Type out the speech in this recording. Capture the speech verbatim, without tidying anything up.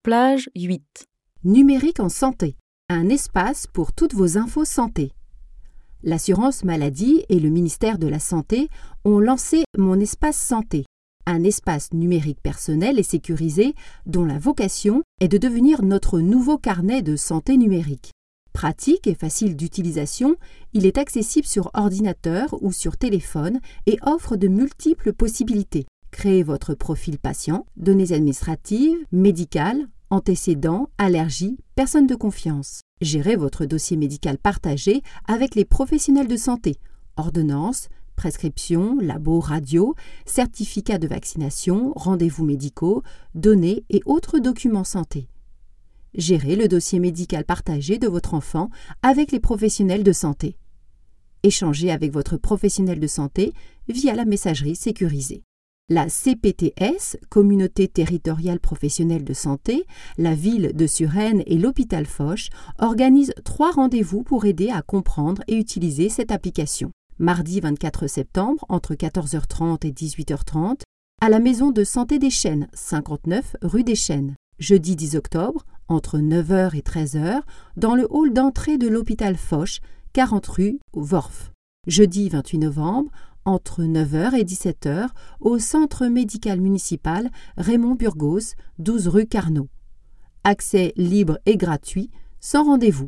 Plage huit. Numérique en santé. Un espace pour toutes vos infos santé. L'assurance maladie et le ministère de la Santé ont lancé Mon espace santé, un espace numérique personnel et sécurisé dont la vocation est de devenir notre nouveau carnet de santé numérique. Pratique et facile d'utilisation, il est accessible sur ordinateur ou sur téléphone et offre de multiples possibilités. Créez votre profil patient, données administratives, médicales, antécédents, allergies, personnes de confiance. Gérez votre dossier médical partagé avec les professionnels de santé, ordonnances, prescriptions, labos, radio, certificats de vaccination, rendez-vous médicaux, données et autres documents santé. Gérez le dossier médical partagé de votre enfant avec les professionnels de santé. Échangez avec votre professionnel de santé via la messagerie sécurisée. La C P T S, Communauté territoriale professionnelle de santé, la ville de Suresnes et l'hôpital Foch organisent trois rendez-vous pour aider à comprendre et utiliser cette application. Mardi vingt-quatre septembre, entre quatorze heures trente et dix-huit heures trente, à la maison de santé des Chênes, cinquante-neuf rue des Chênes. Jeudi dix octobre, entre neuf heures et treize heures, dans le hall d'entrée de l'hôpital Foch, quarante rue Worf. Jeudi vingt-huit novembre, entre neuf heures et dix-sept heures, au centre médical municipal Raymond Burgos, douze rue Carnot. Accès libre et gratuit, sans rendez-vous.